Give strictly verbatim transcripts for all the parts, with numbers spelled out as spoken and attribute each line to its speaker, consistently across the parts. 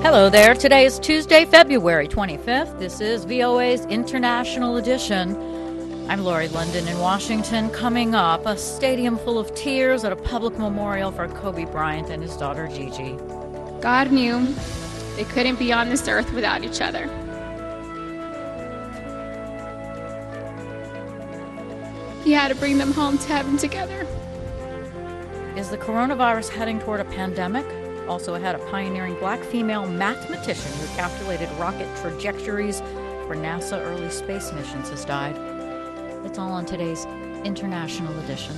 Speaker 1: Hello there. Today is Tuesday, February twenty-fifth. This is V O A's International Edition. I'm Laurie London in Washington. Coming up, a stadium full of tears at a public memorial for Kobe Bryant and his daughter Gigi.
Speaker 2: God knew they couldn't be on this earth without each other. He had to bring them home to heaven together.
Speaker 1: Is the coronavirus heading toward a pandemic? Also ahead, a pioneering black female mathematician who calculated rocket trajectories for NASA early space missions has died. It's all on today's International Edition.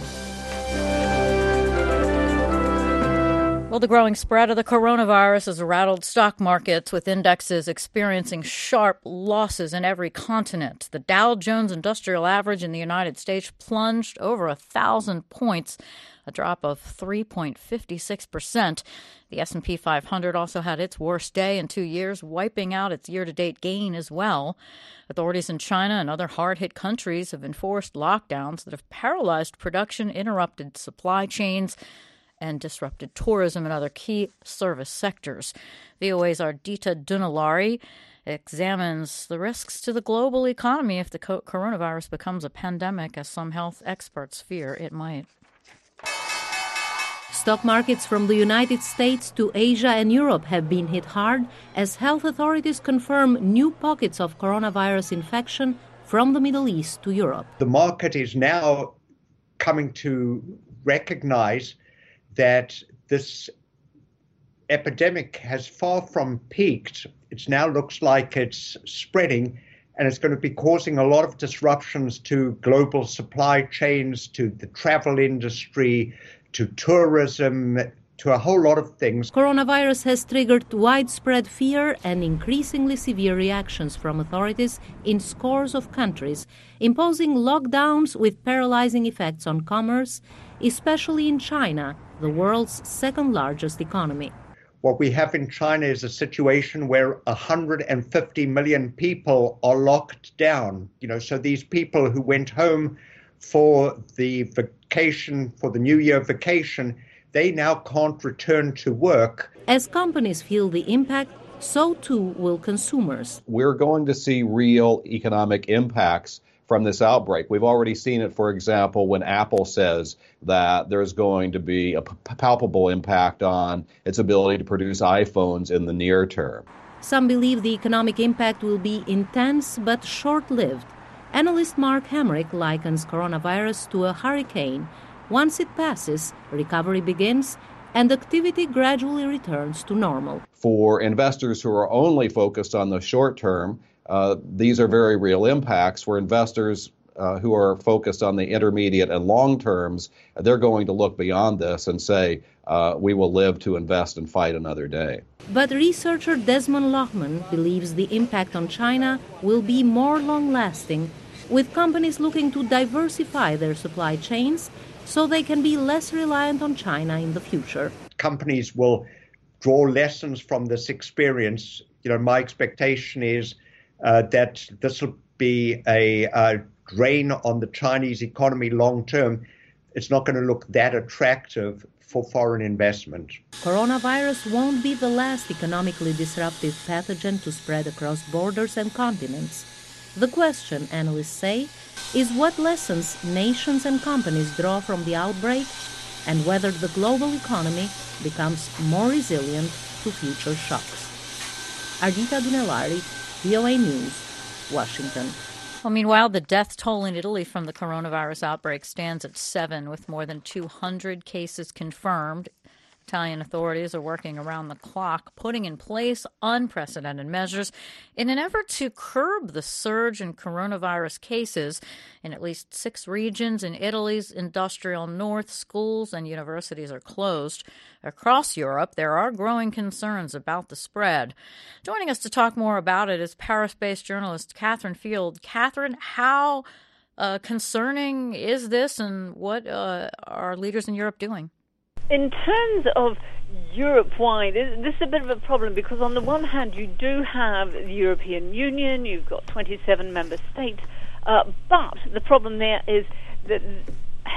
Speaker 1: Well, the growing spread of the coronavirus has rattled stock markets, with indexes experiencing sharp losses in every continent. The Dow Jones Industrial Average in the United States plunged over a thousand points, a drop of three point five six percent. The S and P five hundred also had its worst day in two years, wiping out its year-to-date gain as well. Authorities in China and other hard-hit countries have enforced lockdowns that have paralyzed production, interrupted supply chains, and disrupted tourism and other key service sectors. V O A's Ardita Dunalari examines the risks to the global economy if the co- coronavirus becomes a pandemic, as some health experts fear it might.
Speaker 3: Stock markets from the United States to Asia and Europe have been hit hard as health authorities confirm new pockets of coronavirus infection from the Middle East to Europe.
Speaker 4: The market is now coming to recognize that this epidemic has far from peaked. It now looks like it's spreading, and it's going to be causing a lot of disruptions to global supply chains, to the travel industry, to tourism, to a whole lot of things.
Speaker 3: Coronavirus has triggered widespread fear and increasingly severe reactions from authorities in scores of countries, imposing lockdowns with paralyzing effects on commerce, especially in China, the world's second largest economy.
Speaker 4: What we have in China is a situation where one hundred fifty million people are locked down. You know, so these people who went home for the vacation, for the New Year vacation, they now can't return to work.
Speaker 3: As companies feel the impact, so too will consumers.
Speaker 5: We're going to see real economic impacts from this outbreak. We've already seen it, for example, when Apple says that there's going to be a p- palpable impact on its ability to produce iPhones in the near term.
Speaker 3: Some believe the economic impact will be intense but short-lived. Analyst Mark Hamrick likens coronavirus to a hurricane. Once it passes, recovery begins, and activity gradually returns to normal.
Speaker 5: For investors who are only focused on the short term, uh, these are very real impacts. For investors uh, who are focused on the intermediate and long terms, they're going to look beyond this and say, uh, we will live to invest and fight another day.
Speaker 3: But researcher Desmond Lohman believes the impact on China will be more long-lasting, with companies looking to diversify their supply chains so they can be less reliant on China in the future.
Speaker 4: Companies will draw lessons from this experience. You know, my expectation is uh, that this will be a, a drain on the Chinese economy long term. It's not going to look that attractive for foreign investment.
Speaker 3: Coronavirus won't be the last economically disruptive pathogen to spread across borders and continents. The question, analysts say, is what lessons nations and companies draw from the outbreak and whether the global economy becomes more resilient to future shocks. Ardita Dunalari, V O A News, Washington.
Speaker 1: Well, meanwhile, the death toll in Italy from the coronavirus outbreak stands at seven, with more than two hundred cases confirmed. Italian authorities are working around the clock, putting in place unprecedented measures in an effort to curb the surge in coronavirus cases in at least six regions in Italy's industrial north. Schools and universities are closed. Across Europe, there are growing concerns about the spread. Joining us to talk more about it is Paris-based journalist Catherine Field. Catherine, how uh, concerning is this, and what uh, are leaders in Europe doing?
Speaker 6: In terms of Europe-wide, this is a bit of a problem because on the one hand you do have the European Union, you've got twenty-seven member states, uh, but the problem there is that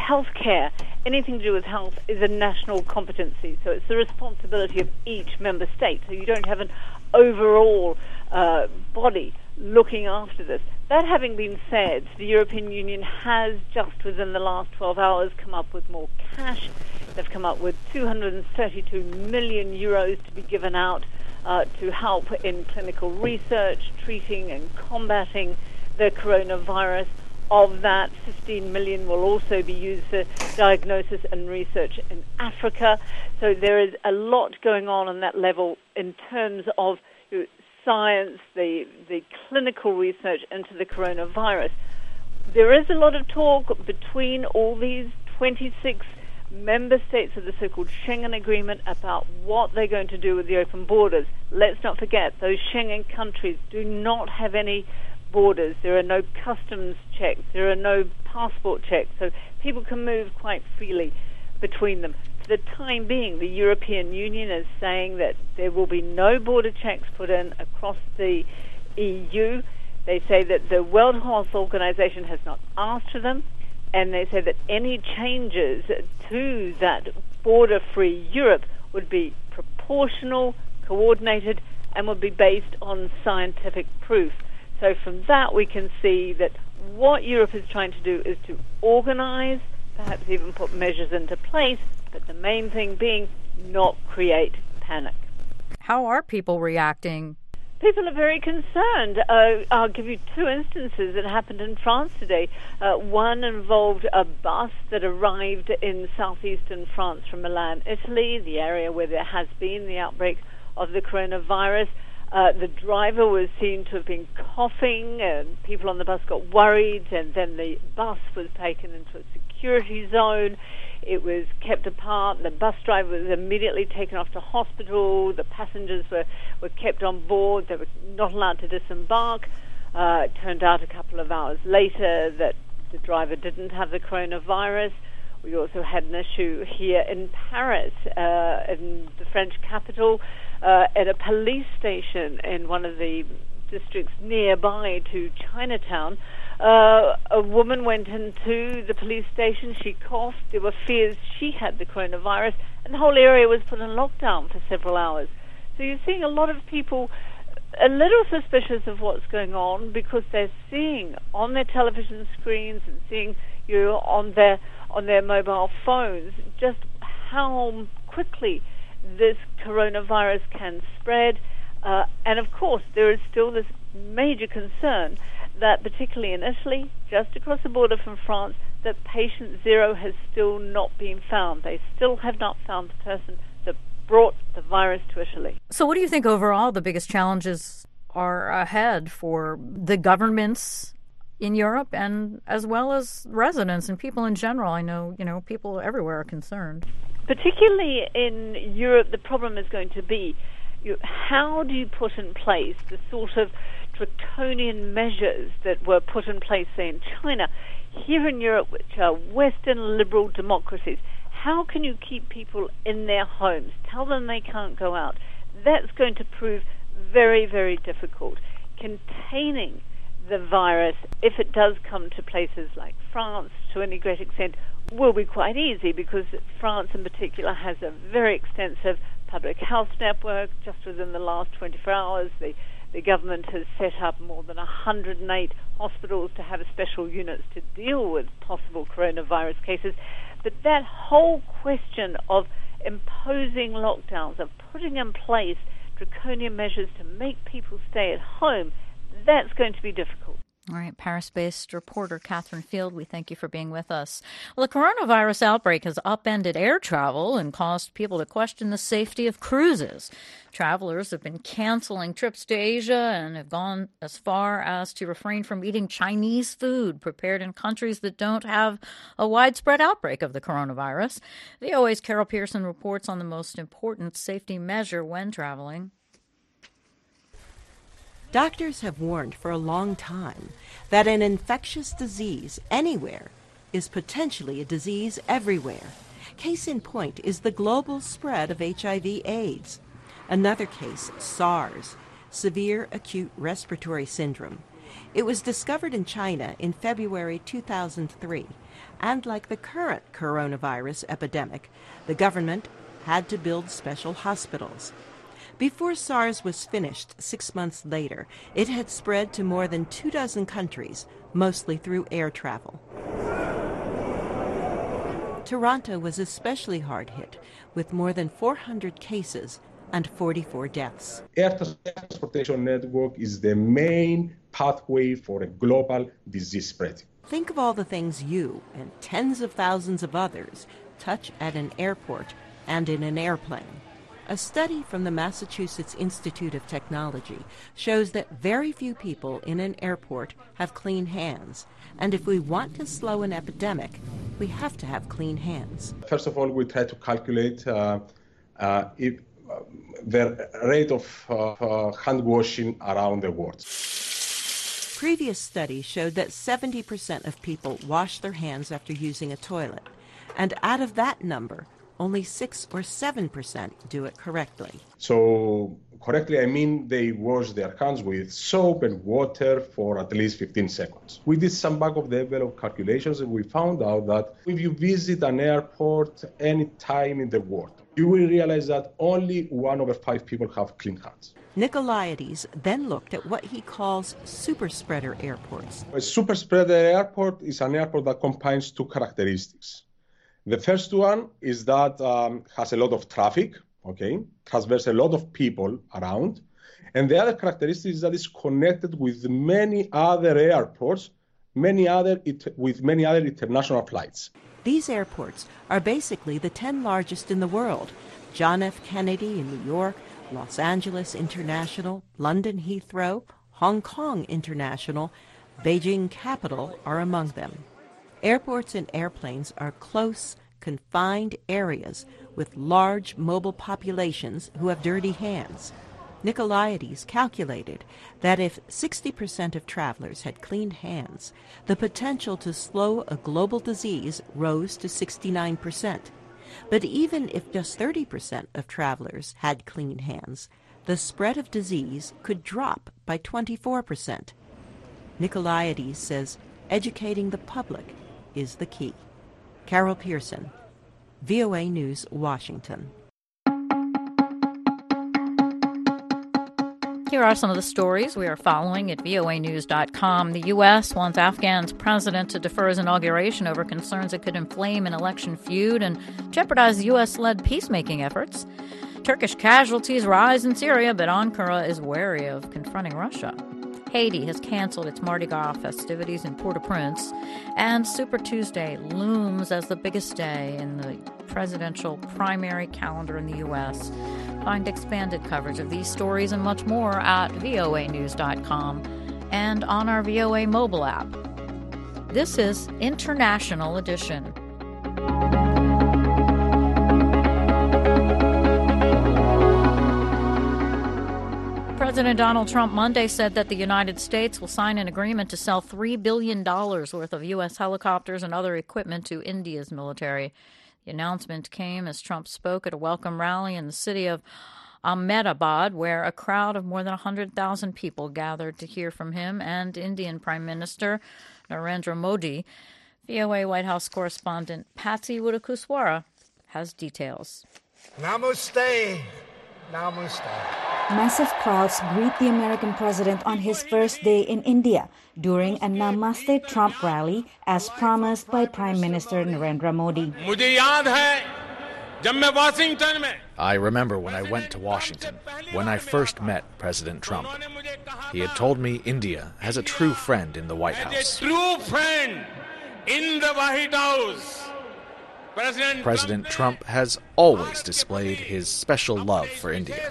Speaker 6: healthcare, anything to do with health, is a national competency. So it's the responsibility of each member state. So you don't have an overall uh, body looking after this. That having been said, the European Union has just within the last twelve hours come up with more cash. They've come up with two hundred thirty-two million euros to be given out uh, to help in clinical research, treating and combating the coronavirus. Of that, fifteen million will also be used for diagnosis and research in Africa. So there is a lot going on on that level in terms of you know, science, the the clinical research into the coronavirus. There is a lot of talk between all these twenty-six member states of the so-called Schengen Agreement about what they're going to do with the open borders. Let's not forget, those Schengen countries do not have any borders. There are no customs checks. There are no passport checks. So people can move quite freely between them. For the time being, the European Union is saying that there will be no border checks put in across the E U. They say that the World Health Organization has not asked for them, and they say that any changes to that border-free Europe would be proportional, coordinated, and would be based on scientific proof. So from that, we can see that what Europe is trying to do is to organize, perhaps even put measures into place, but the main thing being not create panic.
Speaker 1: How are people reacting?
Speaker 6: People are very concerned. Uh, I'll give you two instances that happened in France today. Uh, one involved a bus that arrived in southeastern France from Milan, Italy, the area where there has been the outbreak of the coronavirus. Uh, the driver was seen to have been coughing, and people on the bus got worried, and then the bus was taken into a security zone. It was kept apart. The bus driver was immediately taken off to hospital. The passengers were, were kept on board. They were not allowed to disembark. Uh, it turned out a couple of hours later that the driver didn't have the coronavirus. We also had an issue here in Paris, uh, in the French capital, uh, at a police station in one of the districts nearby to Chinatown. Uh, a woman went into the police station. She coughed. There were fears she had the coronavirus, and the whole area was put on lockdown for several hours. So you're seeing a lot of people a little suspicious of what's going on because they're seeing on their television screens and seeing you know, on their on their mobile phones just how quickly this coronavirus can spread. Uh, and of course, there is still this major concern that particularly in Italy, just across the border from France, that patient zero has still not been found. They still have not found the person that brought the virus to Italy.
Speaker 1: So what do you think overall the biggest challenges are ahead for the governments in Europe and as well as residents and people in general? I know, you know, people everywhere are concerned.
Speaker 6: Particularly in Europe, the problem is going to be you, how do you put in place the sort of draconian measures that were put in place, say, in China, here in Europe, which are Western liberal democracies. How can you keep people in their homes? Tell them they can't go out. That's going to prove very, very difficult. Containing the virus, if it does come to places like France to any great extent, will be quite easy because France in particular has a very extensive public health network. Just within the last twenty-four hours, the, the government has set up more than one hundred eight hospitals to have special units to deal with possible coronavirus cases. But that whole question of imposing lockdowns, of putting in place draconian measures to make people stay at home, that's going to be difficult.
Speaker 1: All right, Paris-based reporter Catherine Field, we thank you for being with us. Well, the coronavirus outbreak has upended air travel and caused people to question the safety of cruises. Travelers have been canceling trips to Asia and have gone as far as to refrain from eating Chinese food prepared in countries that don't have a widespread outbreak of the coronavirus. V O A's Carol Pearson reports on the most important safety measure when traveling.
Speaker 7: Doctors have warned for a long time that an infectious disease anywhere is potentially a disease everywhere. Case in point is the global spread of H I V AIDS. Another case, SARS, severe acute respiratory syndrome. It was discovered in China in February two thousand three, and like the current coronavirus epidemic, the government had to build special hospitals. Before SARS was finished six months later, it had spread to more than two dozen countries, mostly through air travel. Toronto was especially hard hit, with more than four hundred cases and forty-four deaths.
Speaker 8: Air transportation network is the main pathway for a global disease spread.
Speaker 7: Think of all the things you and tens of thousands of others touch at an airport and in an airplane. A study from the Massachusetts Institute of Technology shows that very few people in an airport have clean hands. And if we want to slow an epidemic, we have to have clean hands.
Speaker 8: First of all, we try to calculate uh, uh, if, uh, the rate of uh, uh, hand washing around the world.
Speaker 7: Previous studies showed that seventy percent of people wash their hands after using a toilet. And out of that number, only six or seven percent do it correctly.
Speaker 8: So correctly, I mean they wash their hands with soap and water for at least fifteen seconds. We did some back of the envelope calculations and we found out that if you visit an airport any time in the world, you will realize that only one over five people have clean hands.
Speaker 7: Nikolaides then looked at what he calls super spreader airports.
Speaker 8: A super spreader airport is an airport that combines two characteristics. The first one is that um, has a lot of traffic, okay, has there's a lot of people around, and the other characteristic is that it's connected with many other airports, many other it, with many other international flights.
Speaker 7: These airports are basically the ten largest in the world: John F. Kennedy in New York, Los Angeles International, London Heathrow, Hong Kong International, Beijing Capital are among them. Airports and airplanes are close, confined areas with large mobile populations who have dirty hands. Nikolaides calculated that if sixty percent of travelers had clean hands, the potential to slow a global disease rose to sixty-nine percent. But even if just thirty percent of travelers had clean hands, the spread of disease could drop by twenty-four percent. Nikolaides says educating the public is the key. Carol Pearson, V O A News, Washington.
Speaker 1: Here are some of the stories we are following at V O A news dot com. The U S wants Afghan's president to defer his inauguration over concerns it could inflame an election feud and jeopardize U S-led peacemaking efforts. Turkish casualties rise in Syria, but Ankara is wary of confronting Russia. Haiti has canceled its Mardi Gras festivities in Port-au-Prince, and Super Tuesday looms as the biggest day in the presidential primary calendar in the U S. Find expanded coverage of these stories and much more at V O A news dot com and on our V O A mobile app. This is International Edition. President Donald Trump Monday said that the United States will sign an agreement to sell three billion dollars worth of U S helicopters and other equipment to India's military. The announcement came as Trump spoke at a welcome rally in the city of Ahmedabad, where a crowd of more than one hundred thousand people gathered to hear from him and Indian Prime Minister Narendra Modi. V O A White House correspondent Patsy Widakuswara has details.
Speaker 9: Namaste. Namaste.
Speaker 10: Massive crowds greet the American president on his first day in India during a Namaste Trump rally, as promised by Prime Minister Narendra Modi.
Speaker 11: I remember when I went to Washington, when I first met President Trump. He had told me India has a true friend in the White House.
Speaker 9: A true friend in the White House.
Speaker 11: President, President Trump has always displayed his special love for India.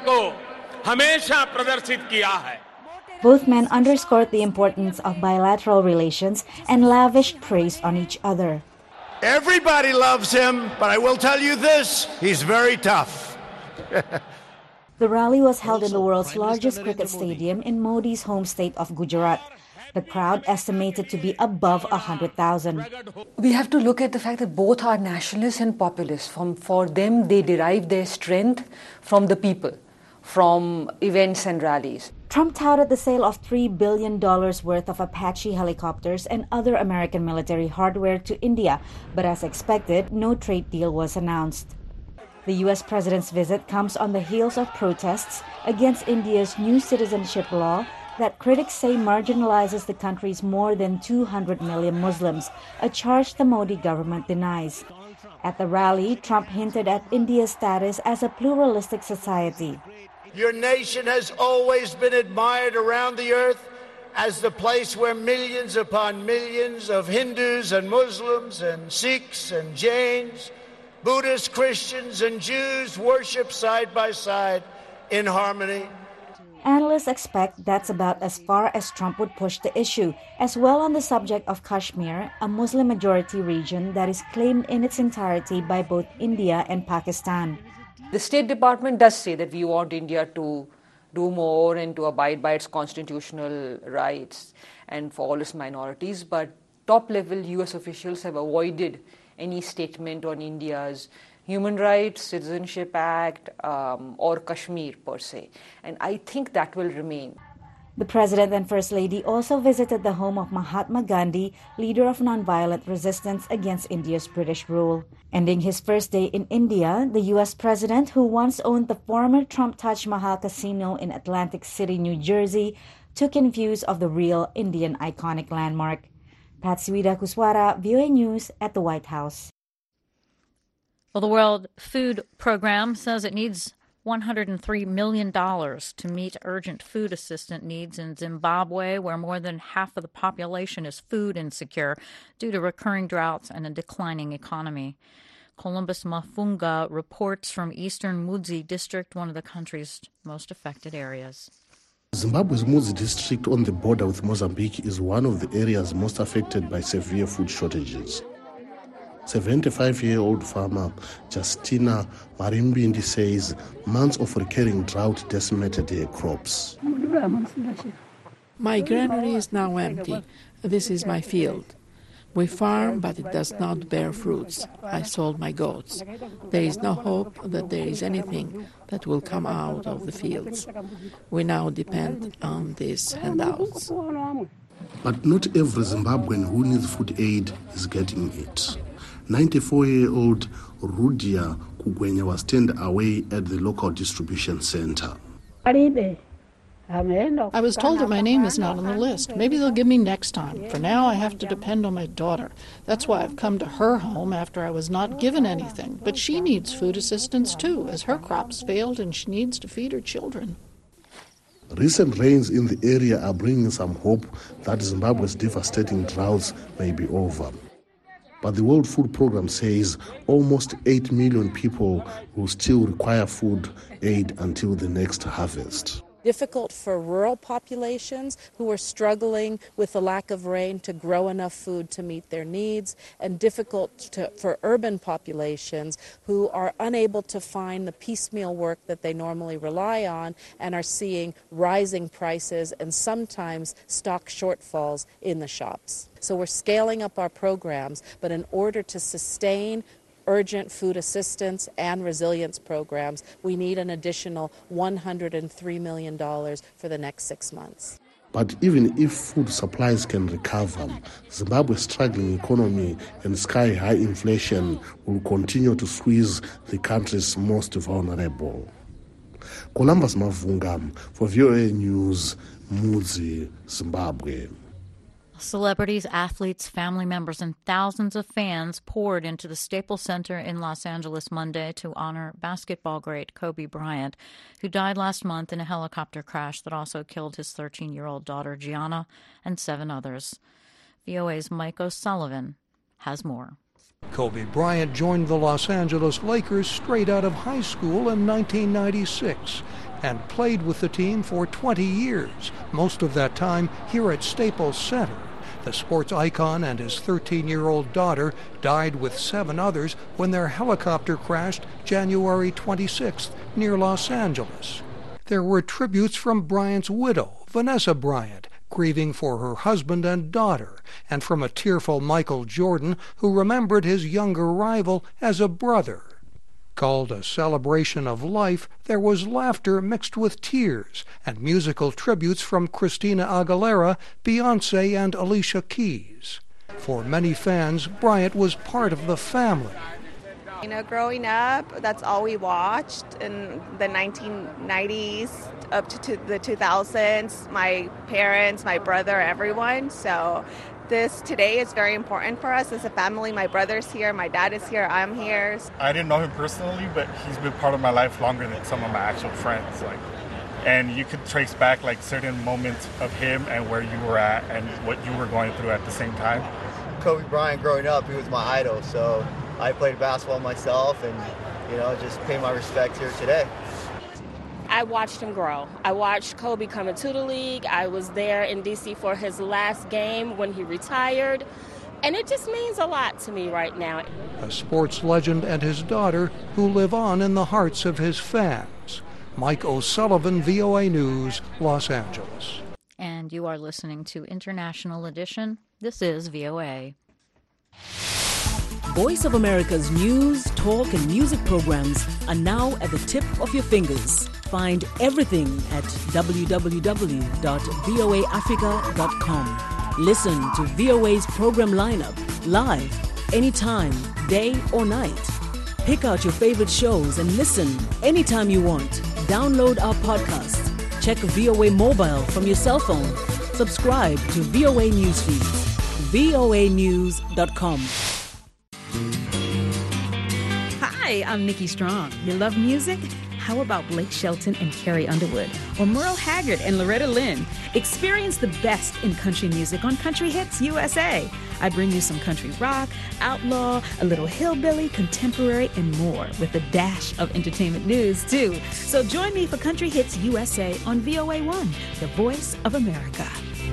Speaker 10: Both men underscored the importance of bilateral relations and lavished praise on each other.
Speaker 9: Everybody loves him, but I will tell you this, he's very tough.
Speaker 10: The rally was held in the world's largest cricket stadium in Modi's home state of Gujarat. The crowd estimated to be above one hundred thousand.
Speaker 12: We have to look at the fact that both are nationalists and populists. From, for them, they derive their strength from the people, from events and rallies.
Speaker 10: Trump touted the sale of three billion dollars worth of Apache helicopters and other American military hardware to India, but as expected, no trade deal was announced. The U S president's visit comes on the heels of protests against India's new citizenship law that critics say marginalizes the country's more than two hundred million Muslims, a charge the Modi government denies. At the rally, Trump hinted at India's status as a pluralistic society.
Speaker 9: Your nation has always been admired around the earth as the place where millions upon millions of Hindus and Muslims and Sikhs and Jains, Buddhists, Christians, and Jews worship side by side in harmony.
Speaker 10: Analysts expect that's about as far as Trump would push the issue, as well on the subject of Kashmir, a Muslim-majority region that is claimed in its entirety by both India and Pakistan.
Speaker 12: The State Department does say that we want India to do more and to abide by its constitutional rights and for all its minorities, but top-level U S officials have avoided any statement on India's Human Rights, Citizenship Act, um, or Kashmir per se. And I think that will remain.
Speaker 10: The President and First Lady also visited the home of Mahatma Gandhi, leader of nonviolent resistance against India's British rule. Ending his first day in India, the U S President, who once owned the former Trump Taj Mahal Casino in Atlantic City, New Jersey, took in views of the real Indian iconic landmark. Patsy Widakuswara, V O A News at the White House.
Speaker 1: Well, the World Food Program says it needs one hundred three million dollars to meet urgent food assistance needs in Zimbabwe, where more than half of the population is food insecure due to recurring droughts and a declining economy. Columbus Mafunga reports from eastern Mudzi district, one of the country's most affected areas.
Speaker 13: Zimbabwe's Mudzi district on the border with Mozambique is one of the areas most affected by severe food shortages. seventy-five-year-old farmer Justina Marimbindi says months of recurring drought decimated her crops.
Speaker 14: My granary is now empty. This is my field. We farm, but it does not bear fruits. I sold my goats. There is no hope that there is anything that will come out of the fields. We now depend on these handouts.
Speaker 13: But not every Zimbabwean who needs food aid is getting it. ninety-four-year-old Rudia Kugwenya was turned away at the local distribution center.
Speaker 15: I was told that my name is not on the list. Maybe they'll give me next time. For now, I have to depend on my daughter. That's why I've come to her home after I was not given anything. But she needs food assistance too, as her crops failed and she needs to feed her children.
Speaker 13: Recent rains in the area are bringing some hope that Zimbabwe's devastating droughts may be over. But the World Food Program says almost eight million people will still require food aid until the next harvest.
Speaker 16: Difficult for rural populations who are struggling with the lack of rain to grow enough food to meet their needs, and difficult to, for urban populations who are unable to find the piecemeal work that they normally rely on and are seeing rising prices and sometimes stock shortfalls in the shops. So we're scaling up our programs, but in order to sustain urgent food assistance and resilience programs, we need an additional one hundred three million dollars for the next six months.
Speaker 13: But even if food supplies can recover, Zimbabwe's struggling economy and sky-high inflation will continue to squeeze the country's most vulnerable. Columbus Mavunga for V O A News, Mudzi, Zimbabwe.
Speaker 1: Celebrities, athletes, family members, and thousands of fans poured into the Staples Center in Los Angeles Monday to honor basketball great Kobe Bryant, who died last month in a helicopter crash that also killed his thirteen-year-old daughter Gianna and seven others. V O A's Mike O'Sullivan has more.
Speaker 17: Kobe Bryant joined the Los Angeles Lakers straight out of high school in nineteen ninety-six and played with the team for twenty years, most of that time here at Staples Center. The sports icon and his thirteen-year-old daughter died with seven others when their helicopter crashed January twenty-sixth near Los Angeles. There were tributes from Bryant's widow, Vanessa Bryant, grieving for her husband and daughter, and from a tearful Michael Jordan, who remembered his younger rival as a brother. Called a celebration of life, there was laughter mixed with tears and musical tributes from Christina Aguilera, Beyoncé, and Alicia Keys. For many fans, Bryant was part of the family.
Speaker 18: You know, growing up, that's all we watched in the nineteen nineties up to the two thousands. My parents, my brother, everyone. So this today is very important for us as a family. My brother's here, my dad is here, I'm here.
Speaker 19: I didn't know him personally, but he's been part of my life longer than some of my actual friends. Like, and you could trace back like certain moments of him and where you were at and what you were going through at the same time.
Speaker 20: Kobe Bryant, growing up, he was my idol, so I played basketball myself and, you know, just pay my respect here today.
Speaker 21: I watched him grow. I watched Kobe come into the league. I was there in D C for his last game when he retired. And it just means a lot to me right now.
Speaker 17: A sports legend and his daughter who live on in the hearts of his fans. Mike O'Sullivan, V O A News, Los Angeles.
Speaker 1: And you are listening to International Edition. This is V O A.
Speaker 22: Voice of America's news, talk, and music programs are now at the tip of your fingers. Find everything at w w w dot v o a africa dot com. Listen to V O A's program lineup live, anytime, day or night. Pick out your favorite shows and listen anytime you want. Download our podcast. Check V O A Mobile from your cell phone. Subscribe to V O A Newsfeed. v o a news dot com.
Speaker 23: Hi, I'm Nikki Strong. You love music? How about Blake Shelton and Carrie Underwood? Or Merle Haggard and Loretta Lynn? Experience the best in country music on Country Hits U S A. I bring you some country rock, outlaw, a little hillbilly, contemporary, and more, with a dash of entertainment news, too. So join me for Country Hits U S A on V O A one, the voice of America.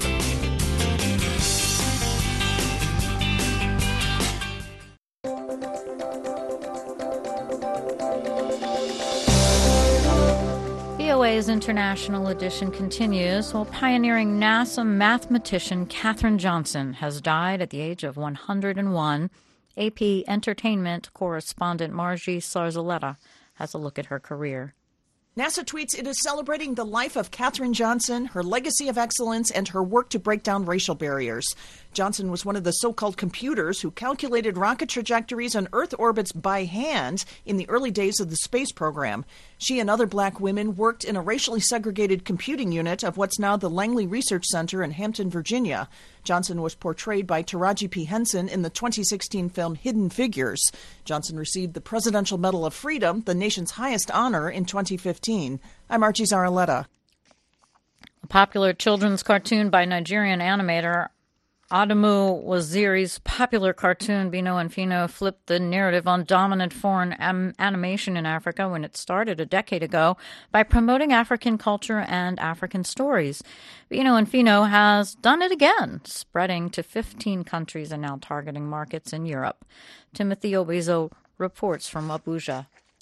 Speaker 1: V O A's International Edition continues while pioneering NASA mathematician Katherine Johnson has died at the age of one hundred one. A P Entertainment correspondent Margie Sarzaletta has a look at her career.
Speaker 24: NASA tweets it is celebrating the life of Katherine Johnson, her legacy of excellence, and her work to break down racial barriers. Johnson was one of the so-called computers who calculated rocket trajectories on Earth orbits by hand in the early days of the space program. She and other black women worked in a racially segregated computing unit of what's now the Langley Research Center in Hampton, Virginia. Johnson was portrayed by Taraji P. Henson in the twenty sixteen film Hidden Figures. Johnson received the Presidential Medal of Freedom, the nation's highest honor, in twenty fifteen. I'm Archie Zaraletta.
Speaker 1: A popular children's cartoon by Nigerian animator Adamu Waziri's popular cartoon Bino and Fino flipped the narrative on dominant foreign am- animation in Africa when it started a decade ago by promoting African culture and African stories. Bino and Fino has done it again, spreading to fifteen countries and now targeting markets in Europe. Timothy Obizo reports from Abuja.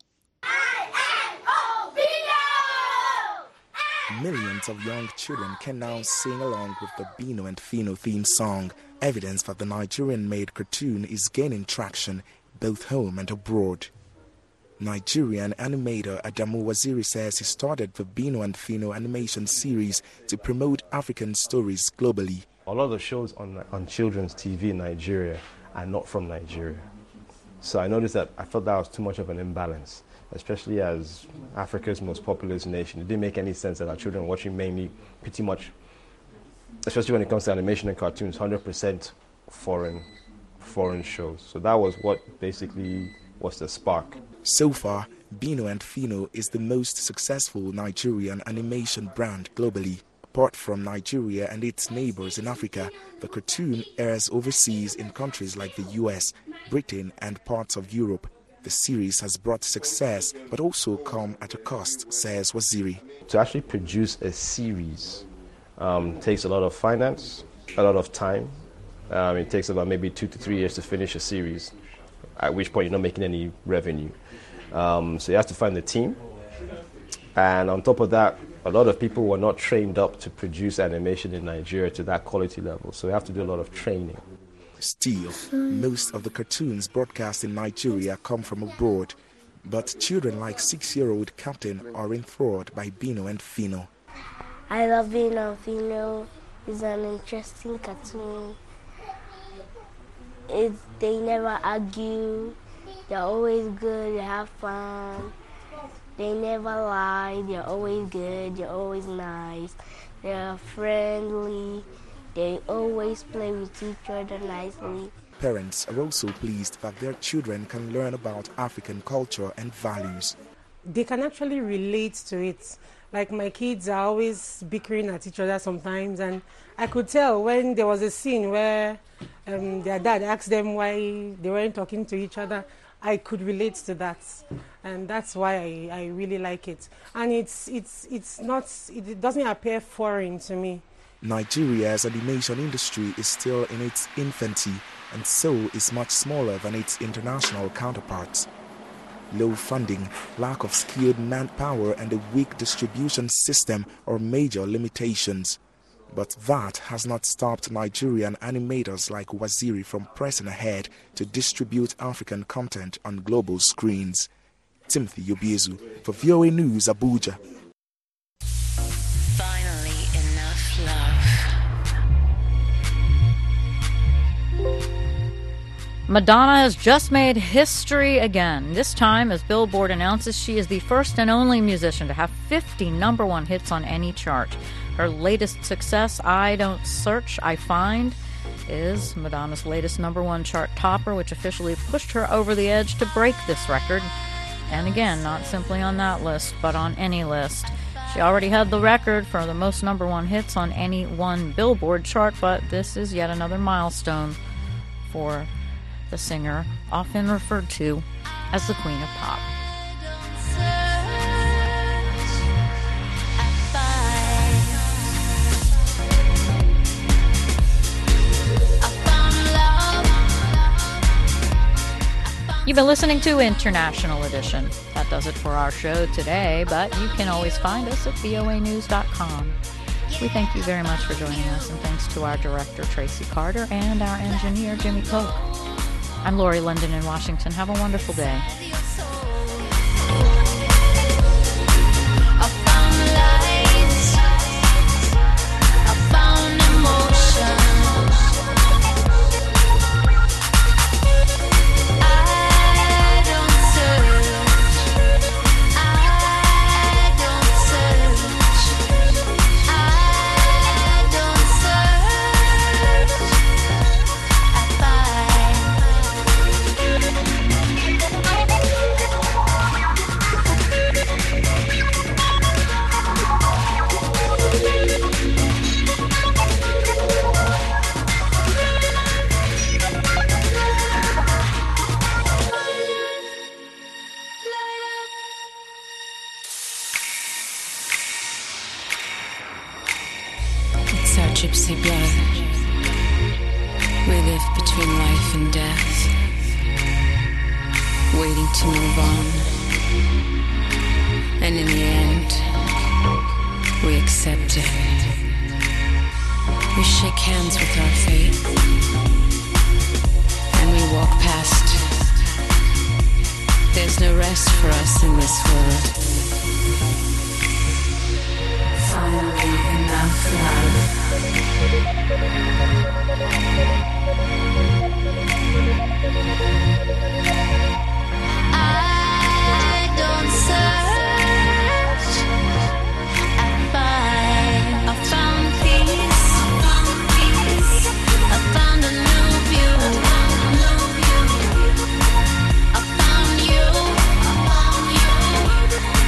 Speaker 25: Millions of young children can now sing along with the Bino and Fino theme song, evidence that the Nigerian-made cartoon is gaining traction both home and abroad. Nigerian animator Adamu Waziri says he started the Bino and Fino animation series to promote African stories globally.
Speaker 26: A lot of the shows on, on children's T V in Nigeria are not from Nigeria. So I noticed that I felt that was too much of an imbalance, especially as Africa's most populous nation. It didn't make any sense that our children were watching mainly pretty much, especially when it comes to animation and cartoons, one hundred percent foreign, foreign shows. So that was what basically was the spark.
Speaker 25: So far, Bino and Fino is the most successful Nigerian animation brand globally. Apart from Nigeria and its neighbors in Africa, the cartoon airs overseas in countries like the U S, Britain, and parts of Europe. The series has brought success, but also come at a cost, says Waziri.
Speaker 26: To actually produce a series um, takes a lot of finance, a lot of time. Um, it takes about maybe two to three years to finish a series, at which point you're not making any revenue. Um, so you have to find the team. And on top of that, a lot of people were not trained up to produce animation in Nigeria to that quality level. So you have to do a lot of training.
Speaker 25: Still, most of the cartoons broadcast in Nigeria come from abroad. But children like six-year-old Captain are enthralled by Bino and Fino.
Speaker 2: I love Bino and Fino. It's an interesting cartoon. It's, they never argue. They're always good. They have fun. They never lie. They're always good. They're always nice. They're friendly. They always play with each other nicely.
Speaker 25: Parents are also pleased that their children can learn about African culture and values.
Speaker 3: They can actually relate to it. Like my kids are always bickering at each other sometimes, and I could tell when there was a scene where um, their dad asked them why they weren't talking to each other. I could relate to that, and that's why I, I really like it. And it's it's it's not it doesn't appear foreign to me.
Speaker 25: Nigeria's animation industry is still in its infancy, and so is much smaller than its international counterparts. Low funding, lack of skilled manpower, and a weak distribution system are major limitations. But that has not stopped Nigerian animators like Waziri from pressing ahead to distribute African content on global screens. Timothy Yobiezu for V O A News, Abuja.
Speaker 4: Finally, enough love.
Speaker 1: Madonna has just made history again, this time as Billboard announces she is the first and only musician to have fifty number one hits on any chart. Her latest success, I Don't Search, I Find, is Madonna's latest number one chart topper, which officially pushed her over the edge to break this record. And again, not simply on that list, but on any list. She already had the record for the most number one hits on any one Billboard chart, but this is yet another milestone for the singer, often referred to as the Queen of Pop. You've been listening to International Edition. That does it for our show today, but you can always find us at V O A news dot com. We thank you very much for joining us, and thanks to our director, Tracy Carter, and our engineer, Jimmy Koch. I'm Lori London in Washington. Have a wonderful day.
Speaker 4: Gypsy blood. We live between life and death, waiting to move on. And in the end, we accept it. We shake hands with our fate, and we walk past. There's no rest for us in this world. Finally, enough love. I don't search, I find. I found peace, I found a new view. I found you,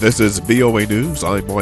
Speaker 5: This is V O A News. I'm Mike.